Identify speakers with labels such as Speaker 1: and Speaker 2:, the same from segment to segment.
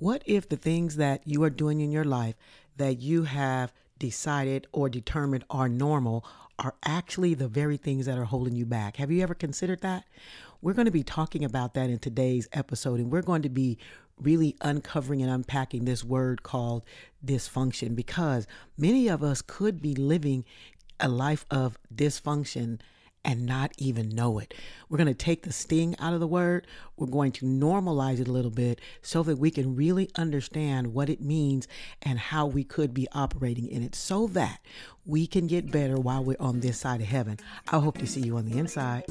Speaker 1: What if the things that you are doing in your life that you have decided or determined are normal are actually the very things that are holding you back? Have you ever considered that? We're going to be talking about that in today's episode, and we're going to be really uncovering and unpacking this word called dysfunction, because many of us could be living a life of dysfunction and not even know it. We're going to take the sting out of the word. We're going to normalize it a little bit so that we can really understand what it means and how we could be operating in it so that we can get better while we're on this side of heaven. I hope to see you on the inside.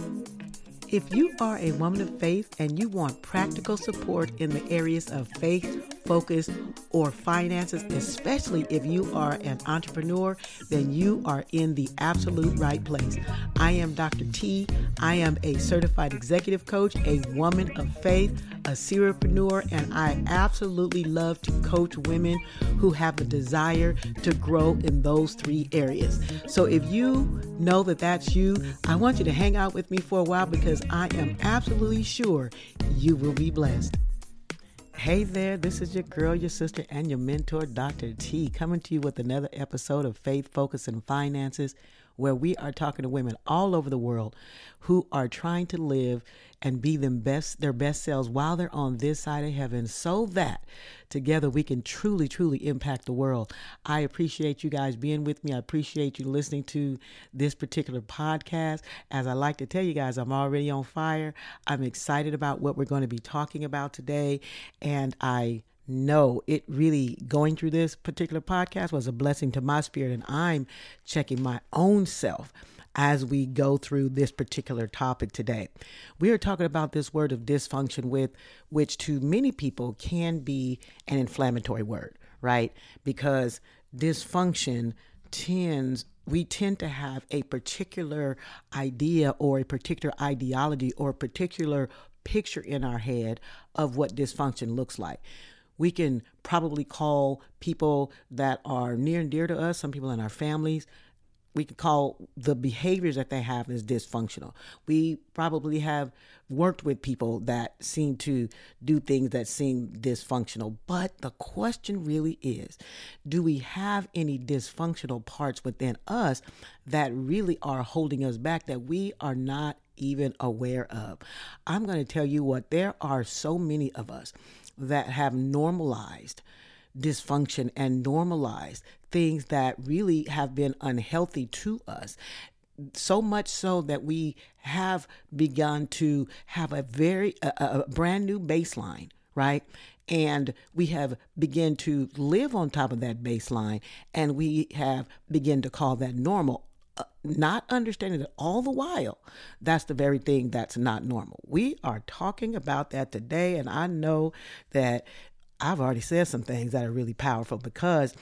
Speaker 1: If you are a woman of faith and you want practical support in the areas of faith, focus, or finances, especially if you are an entrepreneur, then you are in the absolute right place. I am Dr. T. I am a certified executive coach, a woman of faith, a serialpreneur, and I absolutely love to coach women who have the desire to grow in those three areas. So if you know that that's you, I want you to hang out with me for a while because I am absolutely sure you will be blessed. Hey there, this is your girl, your sister, and your mentor, Dr. T, coming to you with another episode of Faith, Focus, and Finances, where we are talking to women all over the world who are trying to live and be their best selves while they're on this side of heaven so that together we can truly, truly impact the world. I appreciate you guys being with me. I appreciate you listening to this particular podcast. As I like to tell you guys, I'm already on fire. I'm excited about what we're going to be talking about today. And I know it really, going through this particular podcast was a blessing to my spirit, and I'm checking my own self as we go through this particular topic today. We are talking about this word of dysfunction, which to many people can be an inflammatory word, right? Because dysfunction we tend to have a particular idea or a particular ideology or a particular picture in our head of what dysfunction looks like. We can probably call people that are near and dear to us, some people in our families, we can call the behaviors that they have as dysfunctional. We probably have worked with people that seem to do things that seem dysfunctional. But the question really is, do we have any dysfunctional parts within us that really are holding us back that we are not even aware of? I'm going to tell you what, there are so many of us that have normalized dysfunction and normalized things that really have been unhealthy to us. So much so that we have begun to have a brand new baseline, right? And we have begun to live on top of that baseline, and we have begun to call that normal. Not understanding that all the while, that's the very thing that's not normal. We are talking about that today, and I know that I've already said some things that are really powerful because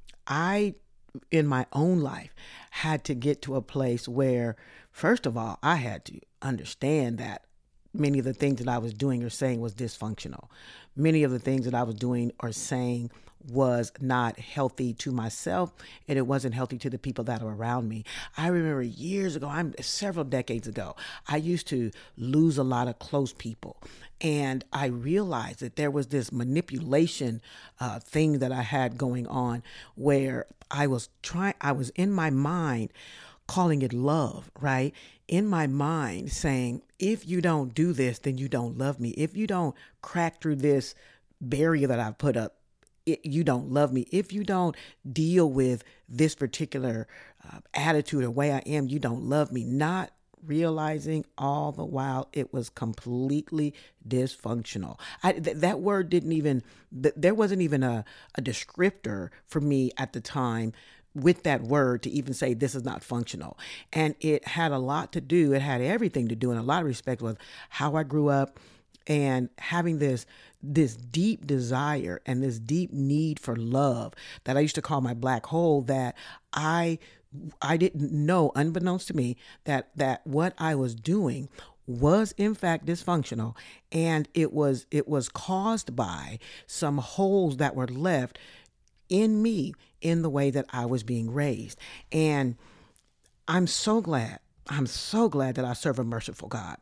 Speaker 1: I, in my own life, had to get to a place where, first of all, I had to understand that many of the things that I was doing or saying was dysfunctional. Many of the things that I was doing or saying was not healthy to myself, and it wasn't healthy to the people that are around me. I remember years ago, several decades ago, I used to lose a lot of close people. And I realized that there was this manipulation thing that I had going on where I was in my mind calling it love, right? In my mind saying, if you don't do this, then you don't love me. If you don't crack through this barrier that I've put up, you don't love me. If you don't deal with this particular attitude or way I am, you don't love me. Not realizing all the while it was completely dysfunctional. That word there wasn't even a descriptor for me at the time with that word to even say this is not functional. And it had everything to do in a lot of respects with how I grew up and having this deep desire and this deep need for love that I used to call my black hole, that I didn't know, unbeknownst to me, that what I was doing was in fact dysfunctional, and it was caused by some holes that were left in me in the way that I was being raised. And I'm so glad that I serve a merciful God.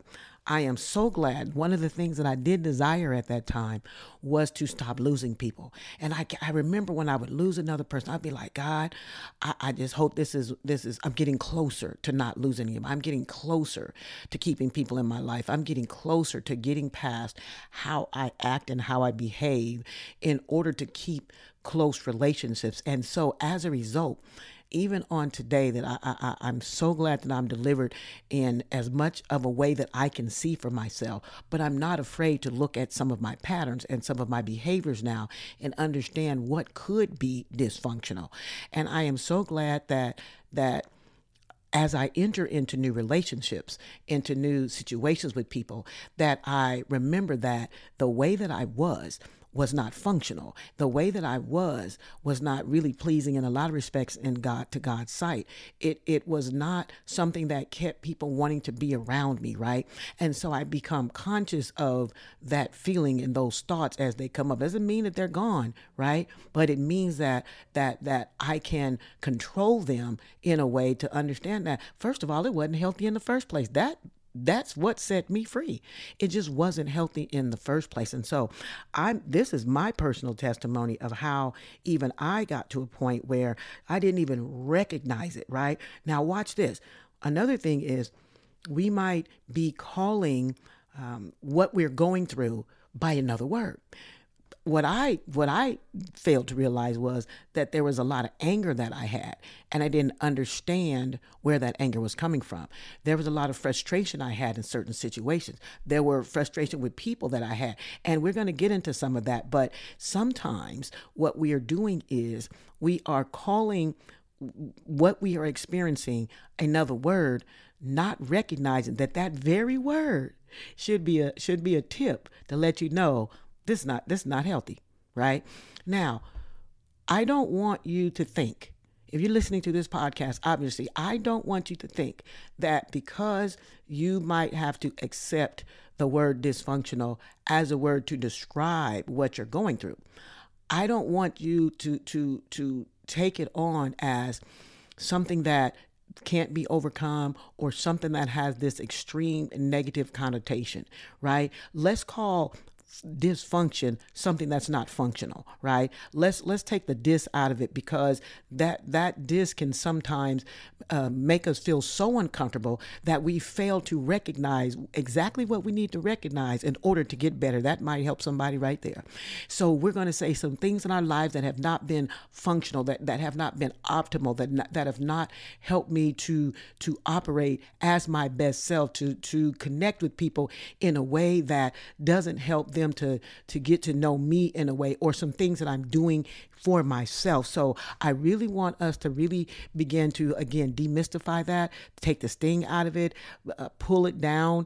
Speaker 1: I am so glad. One of the things that I did desire at that time was to stop losing people. And I remember when I would lose another person, I'd be like, God, I just hope this is, I'm getting closer to not losing them. I'm getting closer to keeping people in my life. I'm getting closer to getting past how I act and how I behave in order to keep close relationships. And so as a result, even on today, that I'm so glad that I'm delivered in as much of a way that I can see for myself, but I'm not afraid to look at some of my patterns and some of my behaviors now and understand what could be dysfunctional. And I am so glad that as I enter into new relationships, into new situations with people, that I remember that the way that I was not functional. The way that I was not really pleasing in a lot of respects to God's sight. It was not something that kept people wanting to be around me, right? And so I become conscious of that feeling and those thoughts as they come up. Doesn't mean that they're gone, right? But it means that I can control them in a way to understand that, first of all, it wasn't healthy in the first place. That's what set me free. It just wasn't healthy in the first place. And so this is my personal testimony of how even I got to a point where I didn't even recognize it, right? Now watch this. Another thing is we might be calling what we're going through by another word. What I failed to realize was that there was a lot of anger that I had, and I didn't understand where that anger was coming from. There was a lot of frustration I had in certain situations. There were frustration with people that I had, and we're going to get into some of that. But sometimes what we are doing is we are calling what we are experiencing another word, not recognizing that very word should be a tip to let you know this is not healthy, right? Now, I don't want you to think, if you're listening to this podcast, obviously, I don't want you to think that because you might have to accept the word dysfunctional as a word to describe what you're going through. I don't want you to take it on as something that can't be overcome or something that has this extreme negative connotation, right? Let's call dysfunction something that's not functional, right? Let's take the dis out of it, because that dis can sometimes make us feel so uncomfortable that we fail to recognize exactly what we need to recognize in order to get better. That might help somebody right there. So we're going to say some things in our lives that have not been functional, that have not been optimal, that have not helped me to operate as my best self, to connect with people in a way that doesn't help them to get to know me in a way, or some things that I'm doing for myself. So I really want us to really begin to, again, demystify that, take the sting out of it, pull it down,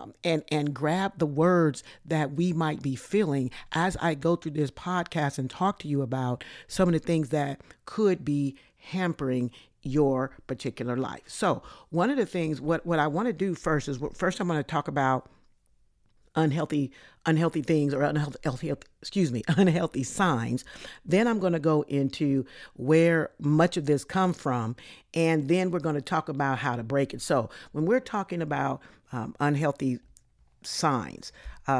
Speaker 1: and grab the words that we might be feeling as I go through this podcast and talk to you about some of the things that could be hampering your particular life. So one of the things, what I want to do first is, first I'm going to talk about unhealthy things, or unhealthy signs. Then I'm going to go into where much of this come from, and then we're going to talk about how to break it. So when we're talking about unhealthy signs,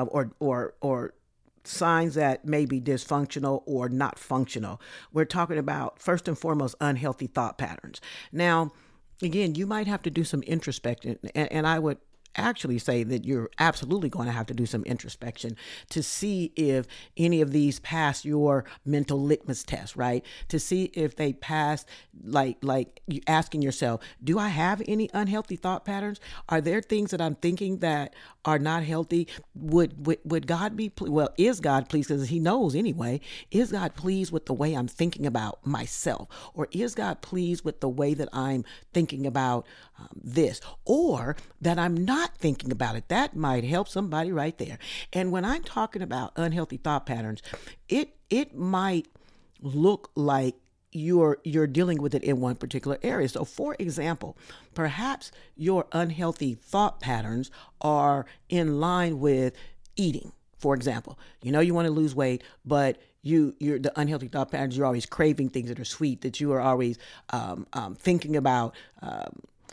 Speaker 1: or signs that may be dysfunctional or not functional, we're talking about, first and foremost, unhealthy thought patterns. Now, again, you might have to do some introspection, and I would actually say that you're absolutely going to have to do some introspection to see if any of these pass your mental litmus test, right? To see if they pass, like you asking yourself, do I have any unhealthy thought patterns? Are there things that I'm thinking that are not healthy? Would God be, is God pleased? Because he knows anyway. Is God pleased with the way I'm thinking about myself? Or is God pleased with the way that I'm thinking about this? Or that I'm not thinking about it? That might help somebody right there. And when I'm talking about unhealthy thought patterns, it might look like you're dealing with it in one particular area. So for example, perhaps your unhealthy thought patterns are in line with eating. For example, you want to lose weight, but you're the unhealthy thought patterns, you're always craving things that are sweet, that you are always thinking about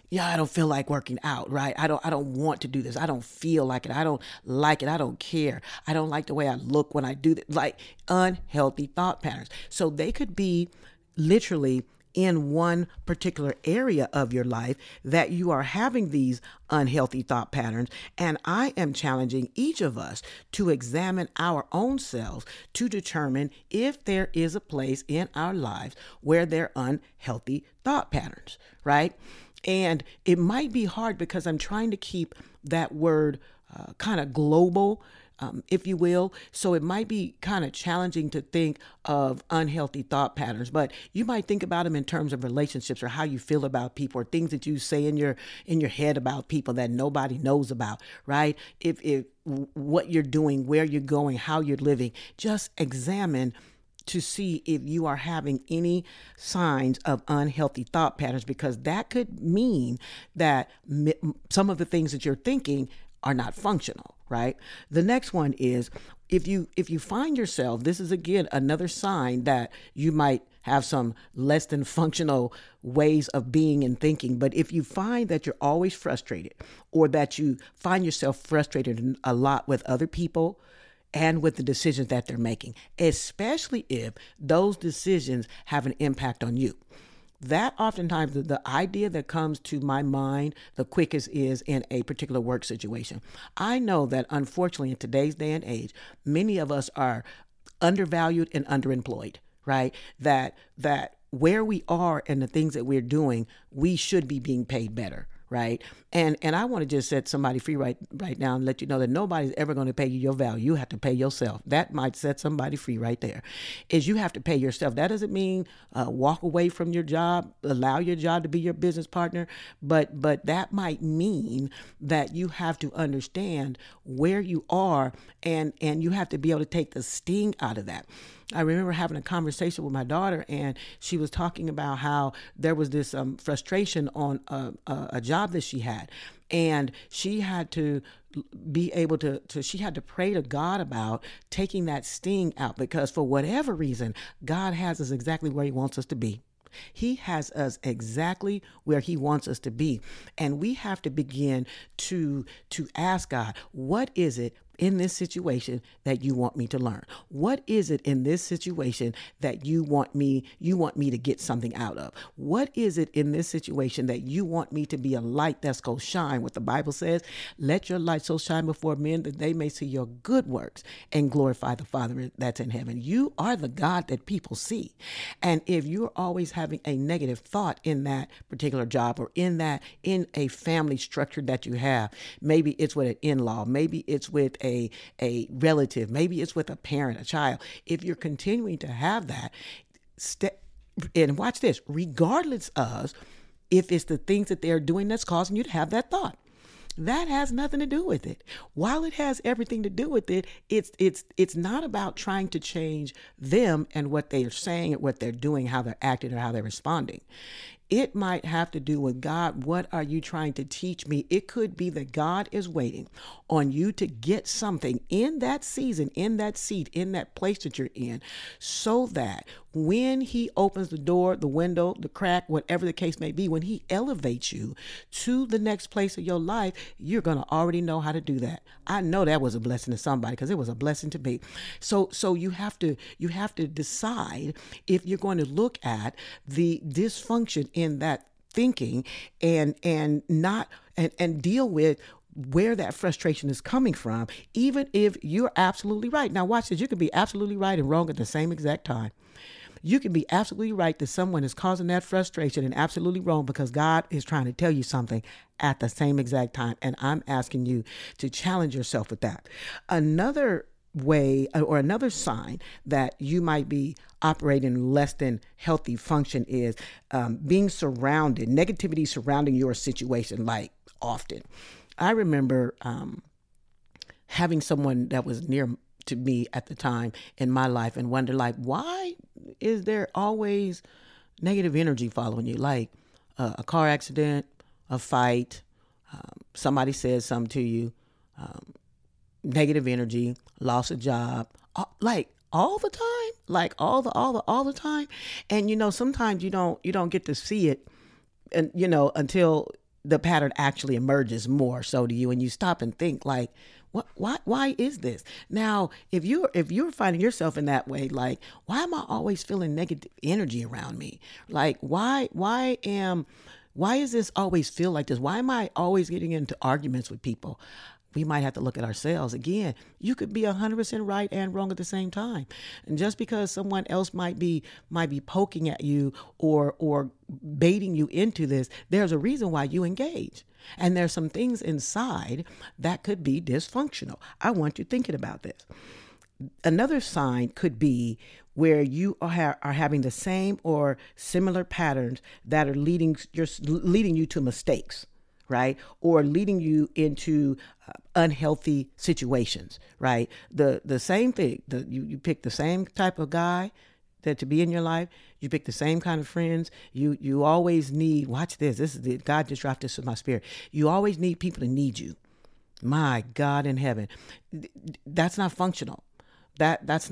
Speaker 1: yeah, I don't feel like working out, right? I don't want to do this. I don't feel like it. I don't like it. I don't care. I don't like the way I look when I do that. Like unhealthy thought patterns. So they could be literally in one particular area of your life that you are having these unhealthy thought patterns. And I am challenging each of us to examine our own selves to determine if there is a place in our lives where there are unhealthy thought patterns, right? And it might be hard because I'm trying to keep that word kind of global, if you will. So it might be kind of challenging to think of unhealthy thought patterns, but you might think about them in terms of relationships or how you feel about people or things that you say in your head about people that nobody knows about, right? If what you're doing, where you're going, how you're living, just examine to see if you are having any signs of unhealthy thought patterns, because that could mean that some of the things that you're thinking are not functional, right? The next one is if you find yourself, this is again another sign that you might have some less than functional ways of being and thinking. But if you find that you're always frustrated, or that you find yourself frustrated a lot with other people and with the decisions that they're making, especially if those decisions have an impact on you. That oftentimes the idea that comes to my mind the quickest is in a particular work situation. I know that unfortunately in today's day and age, many of us are undervalued and underemployed, right? That where we are and the things that we're doing, we should be being paid better. Right. And I want to just set somebody free right now and let you know that nobody's ever going to pay you your value. You have to pay yourself. That might set somebody free right there. Is you have to pay yourself. That doesn't mean walk away from your job, allow your job to be your business partner. But that might mean that you have to understand where you are, and you have to be able to take the sting out of that. I remember having a conversation with my daughter, and she was talking about how there was this frustration on a job that she had, and she had to be able to she had to pray to God about taking that sting out, because for whatever reason, God has us exactly where He wants us to be. He has us exactly where He wants us to be. And we have to begin to ask God, what is it in this situation that you want me to learn? What is it in this situation that you want me to get something out of? What is it in this situation that you want me to be a light that's going to shine? What the Bible says, let your light so shine before men that they may see your good works and glorify the Father that's in heaven. You are the God that people see. And if you're always having a negative thought in that particular job, or in a family structure that you have, maybe it's with an in-law, maybe it's with a relative, maybe it's with a parent, a child. If you're continuing to have that, and watch this, regardless of if it's the things that they're doing that's causing you to have that thought, that has nothing to do with it. While it has everything to do with it, it's not about trying to change them and what they are saying, or what they're doing, how they're acting, or how they're responding. It might have to do with, God, what are you trying to teach me? It could be that God is waiting on you to get something in that season, in that seat, in that place that you're in, so that when He opens the door, the window, the crack, whatever the case may be, when He elevates you to the next place of your life, you're going to already know how to do that. I know that was a blessing to somebody, because it was a blessing to me. So you have to decide if you're going to look at the dysfunction in that thinking and deal with where that frustration is coming from, even if you're absolutely right. Now watch this. You can be absolutely right and wrong at the same exact time. You can be absolutely right that someone is causing that frustration, and absolutely wrong because God is trying to tell you something at the same exact time. And I'm asking you to challenge yourself with that. Another way, or another sign that you might be operating less than healthy function, is being surrounded, negativity surrounding your situation, like often. I remember having someone that was near to me at the time in my life and wonder, like, why is there always negative energy following you? Like a car accident, a fight, somebody says something to you, negative energy, lost a job, like all the time, like all the time. And sometimes you don't get to see it, and until the pattern actually emerges more so to you, and you stop and think like, why is this? Now, if you're finding yourself in that way, like, why am I always feeling negative energy around me? Like, why does this always feel like this? Why am I always getting into arguments with people? We might have to look at ourselves. Again, you could be 100% right and wrong at the same time. And just because someone else might be poking at you or baiting you into this, there's a reason why you engage. And there's some things inside that could be dysfunctional. I want you thinking about this. Another sign could be where you are having the same or similar patterns that are leading you to mistakes, right? Or leading you into unhealthy situations, right? The same thing, you pick the same type of guy that to be in your life. You pick the same kind of friends. You always need, watch this. This is God just dropped this in my spirit. You always need people to need you. My God in heaven. That's not functional. That's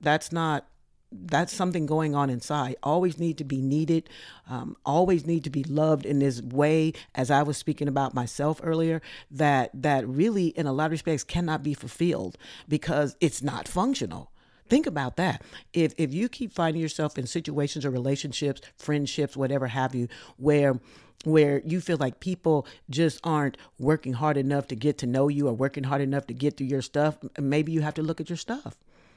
Speaker 1: something going on inside. Always need to be needed. Always need to be loved in this way, as I was speaking about myself earlier, that really in a lot of respects cannot be fulfilled because it's not functional. Think about that. If you keep finding yourself in situations or relationships, friendships, whatever have you, where you feel like people just aren't working hard enough to get to know you or working hard enough to get through your stuff, maybe you have to look at your stuff.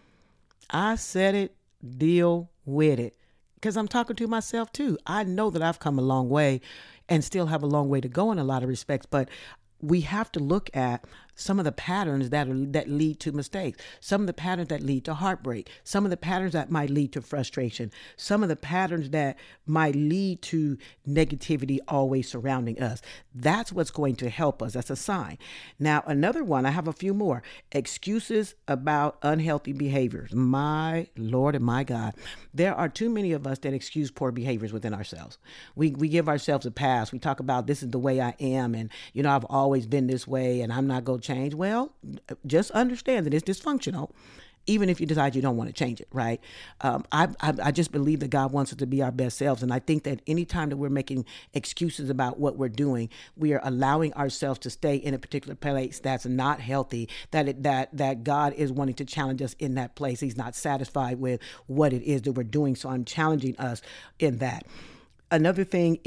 Speaker 1: I said it, deal with it. Because I'm talking to myself too. I know that I've come a long way and still have a long way to go in a lot of respects, but we have to look at some of the patterns that lead to mistakes, some of the patterns that lead to heartbreak, some of the patterns that might lead to frustration, some of the patterns that might lead to negativity always surrounding us. That's what's going to help us. That's a sign. Now, another one, I have a few more. Excuses about unhealthy behaviors. My Lord and my God. There are too many of us that excuse poor behaviors within ourselves. We give ourselves a pass. We talk about this is the way I am, and I've always been this way, and I'm not going to change. Well, just understand that it's dysfunctional, even if you decide you don't want to change it, right? I just believe that God wants us to be our best selves. And I think that anytime that we're making excuses about what we're doing, we are allowing ourselves to stay in a particular place that's not healthy, that God is wanting to challenge us in that place. He's not satisfied with what it is that we're doing. So I'm challenging us in that. Another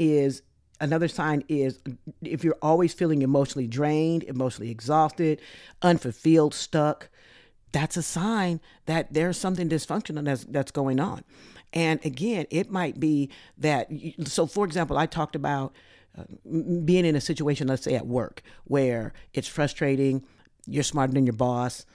Speaker 1: sign is if you're always feeling emotionally drained, emotionally exhausted, unfulfilled, stuck, that's a sign that there's something dysfunctional that's going on. And again, it might be that, so for example, I talked about being in a situation, let's say at work, where it's frustrating, you're smarter than your boss,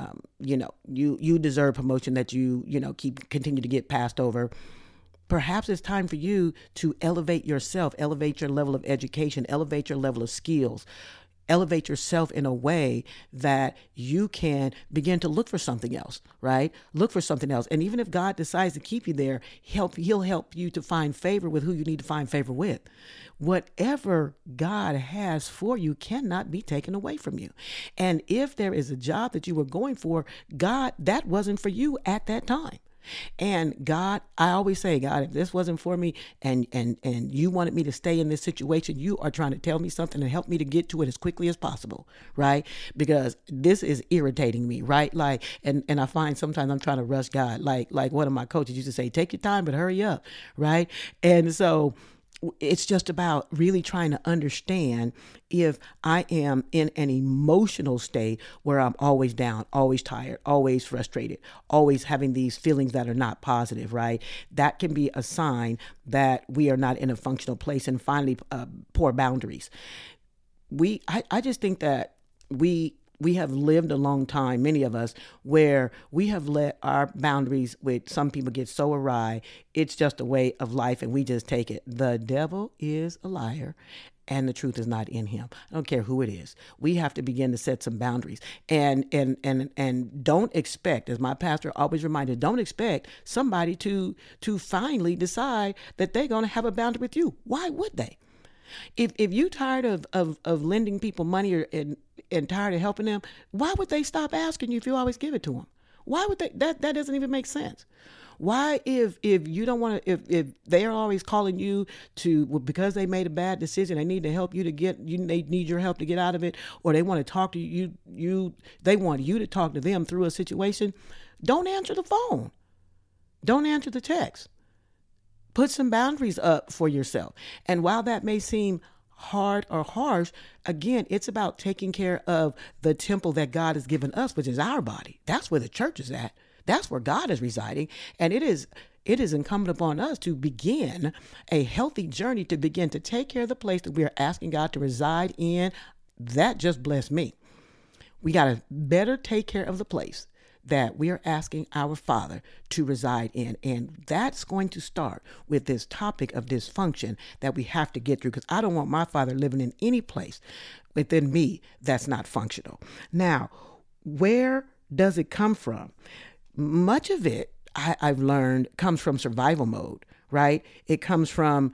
Speaker 1: you deserve promotion that you continue to get passed over. Perhaps it's time for you to elevate yourself, elevate your level of education, elevate your level of skills, elevate yourself in a way that you can begin to look for something else, right? Look for something else. And even if God decides to keep you there, he'll help you to find favor with who you need to find favor with. Whatever God has for you cannot be taken away from you. And if there is a job that you were going for, God, that wasn't for you at that time. And God, I always say, God, if this wasn't for me and you wanted me to stay in this situation, you are trying to tell me something and help me to get to it as quickly as possible, right? Because this is irritating me, right? Like, and I find sometimes I'm trying to rush God. Like one of my coaches used to say, take your time, but hurry up, right? And so it's just about really trying to understand if I am in an emotional state where I'm always down, always tired, always frustrated, always having these feelings that are not positive, right? That can be a sign that we are not in a functional place. And finally, poor boundaries. I just think that we have lived a long time, many of us, where we have let our boundaries with some people get so awry. It's just a way of life and we just take it. The devil is a liar and the truth is not in him. I don't care who it is. We have to begin to set some boundaries and don't expect, as my pastor always reminded, don't expect somebody to finally decide that they're going to have a boundary with you. Why would they? If you tired of lending people money and tired of helping them, why would they stop asking you if you always give it to them? Why would they? That doesn't even make sense. Why, if you don't want to, if they are always calling you to, well, because they made a bad decision, they need to help you to they need your help to get out of it, or they want to talk to they want you to talk to them through a situation. Don't answer the phone. Don't answer the text. Put some boundaries up for yourself. And while that may seem hard or harsh, again, it's about taking care of the temple that God has given us, which is our body. That's where the church is at. That's where God is residing. And it is incumbent upon us to begin a healthy journey to begin to take care of the place that we are asking God to reside in. That just blessed me. We got to better take care of the place that we are asking our Father to reside in. And that's going to start with this topic of dysfunction that we have to get through, because I don't want my Father living in any place within me that's not functional. Now, where does it come from? Much of it, I've learned, comes from survival mode, right? It comes from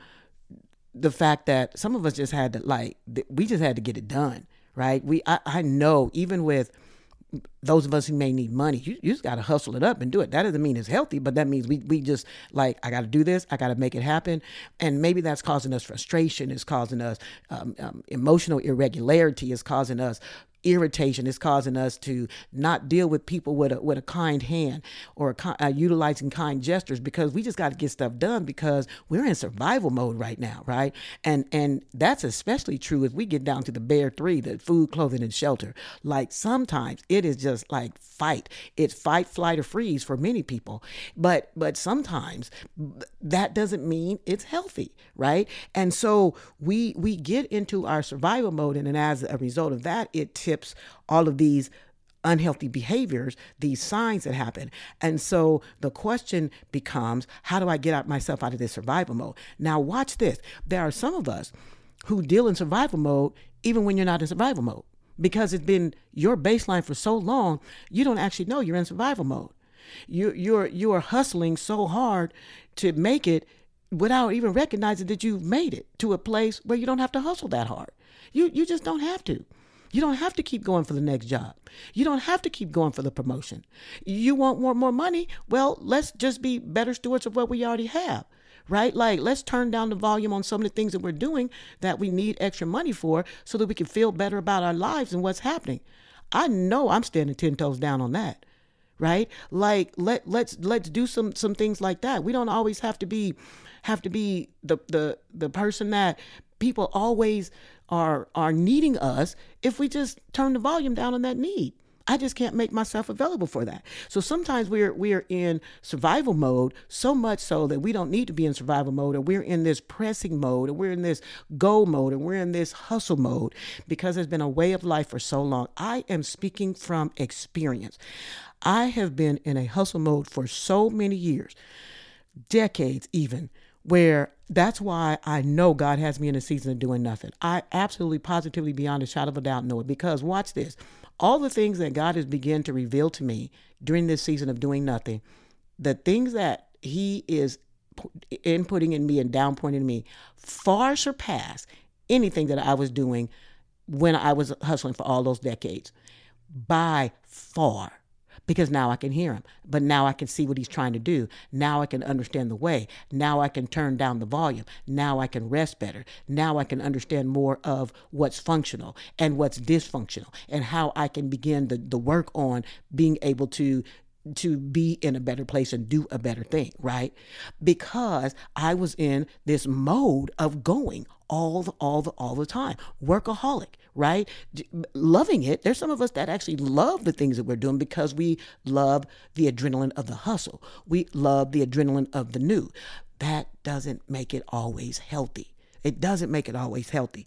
Speaker 1: the fact that some of us just had to, we just had to get it done, right? I know, even with those of us who may need money, you just got to hustle it up and do it. That doesn't mean it's healthy, but that means we just I got to do this. I got to make it happen. And maybe that's causing us frustration. It's causing us emotional irregularity. It's causing us irritation. Is causing us to not deal with people with a kind hand or utilizing kind gestures, because we just got to get stuff done because we're in survival mode right now, right? And that's especially true as we get down to the bare three, the food, clothing, and shelter. Like, sometimes it is just like fight. It's fight, flight, or freeze for many people. But sometimes that doesn't mean it's healthy, right? And so we get into our survival mode, and then as a result of that, it tips all of these unhealthy behaviors, these signs that happen. And so the question becomes, how do I get myself out of this survival mode? Now, watch this. There are some of us who deal in survival mode even when you're not in survival mode, because it's been your baseline for so long, you don't actually know you're in survival mode. You are hustling so hard to make it without even recognizing that you've made it to a place where you don't have to hustle that hard. You just don't have to. You don't have to keep going for the next job. You don't have to keep going for the promotion. You want more money? Well, let's just be better stewards of what we already have, right? Like, let's turn down the volume on some of the things that we're doing that we need extra money for, so that we can feel better about our lives and what's happening. I know I'm standing 10 toes down on that, right? Like, let's do some things like that. We don't always have to be the person that people always are needing us if we just turn the volume down on that need. I just can't make myself available for that. So sometimes we're in survival mode, so much so that we don't need to be in survival mode, or we're in this pressing mode, or we're in this go mode, or we're in this hustle mode, because there's been a way of life for so long. I am speaking from experience. I have been in a hustle mode for so many years, decades even, where that's why I know God has me in a season of doing nothing. I absolutely, positively, beyond a shadow of a doubt know it, because watch this. All the things that God has begun to reveal to me during this season of doing nothing, the things that he is inputting in me and downpointing in me, far surpass anything that I was doing when I was hustling for all those decades, by far. Because now I can hear him, but now I can see what he's trying to do. Now I can understand the way. Now I can turn down the volume. Now I can rest better. Now I can understand more of what's functional and what's dysfunctional, and how I can begin the work on being able to be in a better place and do a better thing, right? Because I was in this mode of going all the time. Workaholic, right? Loving it. There's some of us that actually love the things that we're doing because we love the adrenaline of the hustle. We love the adrenaline of the new. That doesn't make it always healthy. It doesn't make it always healthy.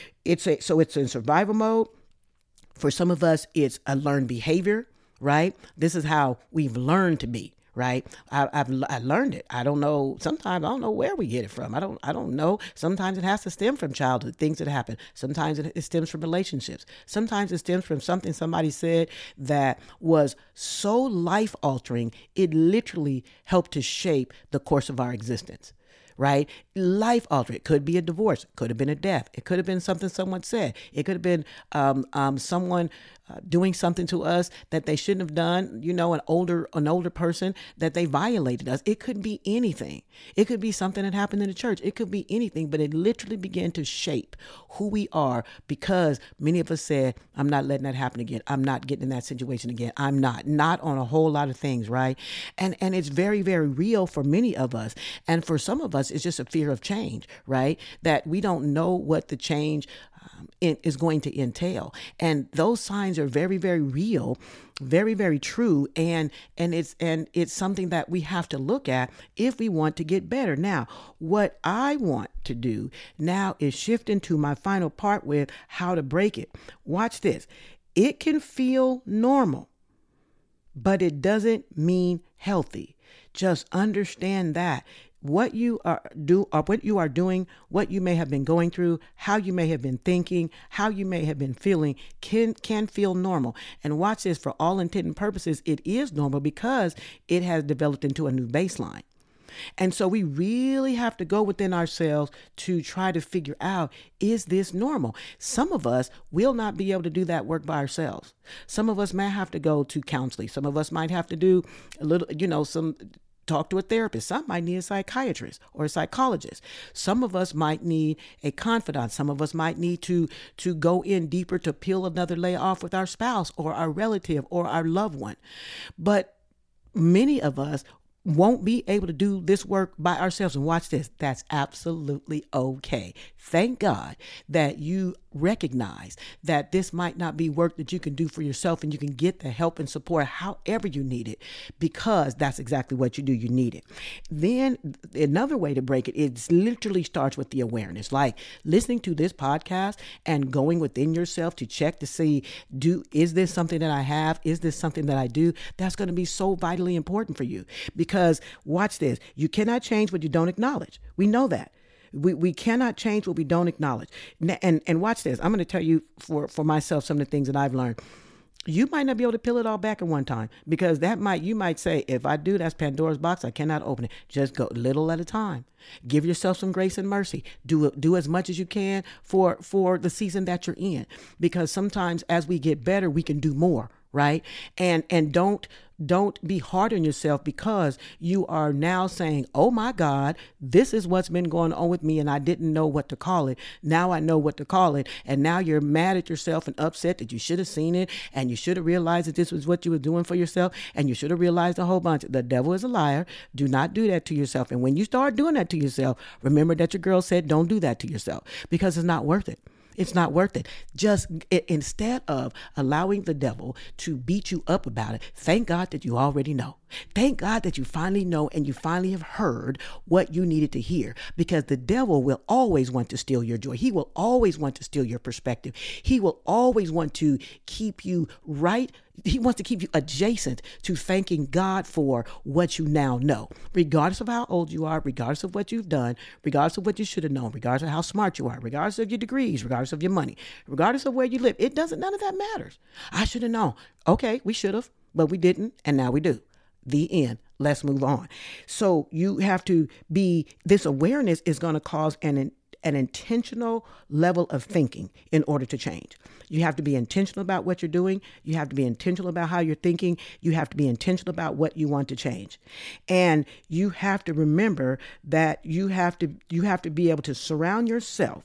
Speaker 1: So it's in survival mode. For some of us, it's a learned behavior, right? This is how we've learned to be, right? I learned it. I don't know. Sometimes I don't know where we get it from. I don't know. Sometimes it has to stem from childhood, things that happen. Sometimes it stems from relationships. Sometimes it stems from something somebody said that was so life altering, it literally helped to shape the course of our existence. Right? Life altering. It could be a divorce. It could have been a death. It could have been something someone said. It could have been someone doing something to us that they shouldn't have done, an older person that they violated us. It could be anything. It could be something that happened in the church. It could be anything, but it literally began to shape who we are because many of us said, I'm not letting that happen again. I'm not getting in that situation again. I'm not on a whole lot of things, right? And it's very, very real for many of us. And for some of us, it's just a fear of change, right? That we don't know what the change is going to entail. And those signs are very, very real, very, very true. And it's something that we have to look at if we want to get better. Now, what I want to do now is shift into my final part with how to break it. Watch this. It can feel normal, but it doesn't mean healthy. Just understand that. What you are doing, what you may have been going through, how you may have been thinking, how you may have been feeling can feel normal. And watch this, for all intent and purposes, it is normal because it has developed into a new baseline. And so we really have to go within ourselves to try to figure out, is this normal? Some of us will not be able to do that work by ourselves. Some of us may have to go to counseling. Some of us might have to do a little, talk to a therapist. Some might need a psychiatrist or a psychologist. Some of us might need a confidant. Some of us might need to go in deeper to peel another layer off with our spouse or our relative or our loved one. But many of us won't be able to do this work by ourselves. And watch this. That's absolutely okay. Thank God that you recognize that this might not be work that you can do for yourself, and you can get the help and support however you need it, because that's exactly what you do. You need it. Then another way to break it literally starts with the awareness, like listening to this podcast and going within yourself to check to see, is this something that I have? Is this something that I do? That's going to be so vitally important for you, because watch this. You cannot change what you don't acknowledge. We know that. We cannot change what we don't acknowledge. And watch this. I'm going to tell you for myself some of the things that I've learned. You might not be able to peel it all back at one time, because you might say, if I do, that's Pandora's box. I cannot open it. Just go little at a time. Give yourself some grace and mercy. Do as much as you can for the season that you're in, because sometimes as we get better, we can do more. Right. And don't be hard on yourself because you are now saying, oh my God, this is what's been going on with me and I didn't know what to call it. Now I know what to call it. And now you're mad at yourself and upset that you should have seen it, and you should have realized that this was what you were doing for yourself, and you should have realized a whole bunch. The devil is a liar. Do not do that to yourself. And when you start doing that to yourself, remember that your girl said don't do that to yourself, because it's not worth it. It's not worth it. Instead of allowing the devil to beat you up about it, thank God that you already know. Thank God that you finally know and you finally have heard what you needed to hear, because the devil will always want to steal your joy. He will always want to steal your perspective. He will always want to keep you right. He wants to keep you adjacent to thanking God for what you now know, regardless of how old you are, regardless of what you've done, regardless of what you should have known, regardless of how smart you are, regardless of your degrees, regardless of your money, regardless of where you live. None of that matters. I should have known. Okay, we should have, but we didn't, and now we do. The end. Let's move on. So you have to this awareness is going to cause an intentional level of thinking in order to change. You have to be intentional about what you're doing. You have to be intentional about how you're thinking. You have to be intentional about what you want to change. And you have to remember that you have to be able to surround yourself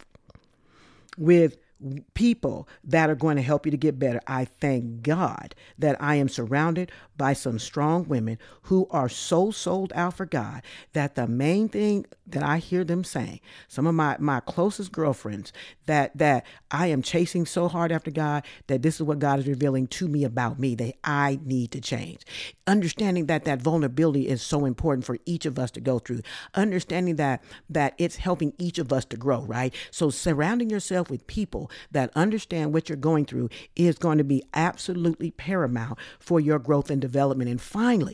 Speaker 1: with people that are going to help you to get better. I thank God that I am surrounded by some strong women who are so sold out for God that the main thing that I hear them saying, some of my closest girlfriends, that I am chasing so hard after God that this is what God is revealing to me about me, that I need to change. Understanding that vulnerability is so important for each of us to go through. Understanding that it's helping each of us to grow, right? So surrounding yourself with people that understand what you're going through is going to be absolutely paramount for your growth and development. And finally,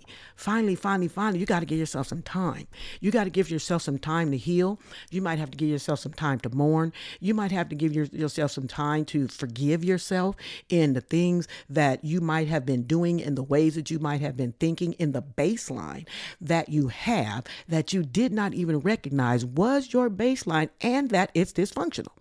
Speaker 1: you got to give yourself some time. You got to give yourself some time to heal. You might have to give yourself some time to mourn. You might have to give yourself some time to forgive yourself in the things that you might have been doing, in the ways that you might have been thinking, in the baseline that you have that you did not even recognize was your baseline, and that it's dysfunctional.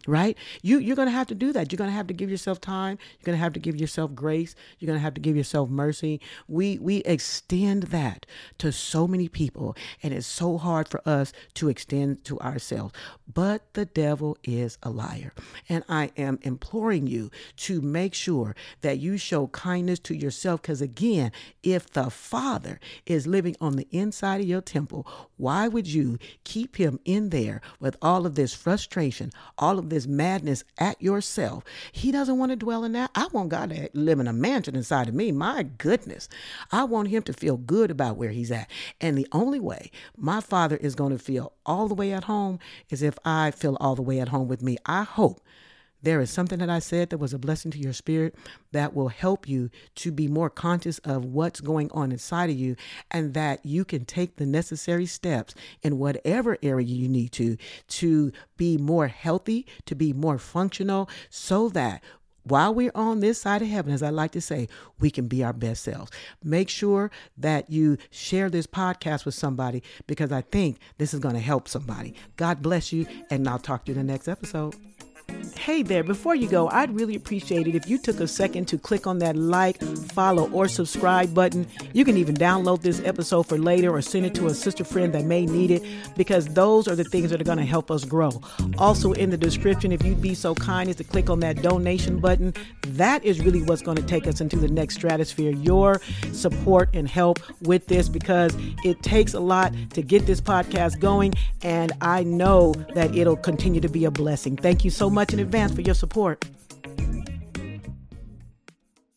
Speaker 1: right? You're going to have to do that. You're going to have to give yourself time. You're going to have to give yourself grace. You're going to have to give yourself mercy. We extend that to so many people, and it's so hard for us to extend to ourselves. But the devil is a liar. And I am imploring you to make sure that you show kindness to yourself, because again, if the Father is living on the inside of your temple, why would you keep him in there with all of this frustration, all of this madness at yourself? He doesn't want to dwell in that. I want God to live in a mansion inside of me. My goodness. I want him to feel good about where he's at. And the only way my Father is going to feel all the way at home is if I feel all the way at home with me. I hope there is something that I said that was a blessing to your spirit that will help you to be more conscious of what's going on inside of you, and that you can take the necessary steps in whatever area you need to be more healthy, to be more functional, so that while we're on this side of heaven, as I like to say, we can be our best selves. Make sure that you share this podcast with somebody, because I think this is going to help somebody. God bless you, and I'll talk to you in the next episode. Hey there, before you go, I'd really appreciate it if you took a second to click on that like, follow, or subscribe button. You can even download this episode for later or send it to a sister friend that may need it, because those are the things that are going to help us grow. Also in the description, if you'd be so kind as to click on that donation button, that is really what's going to take us into the next stratosphere. Your support and help with this, because it takes a lot to get this podcast going, and I know that it'll continue to be a blessing. Thank you so much in advance for your support.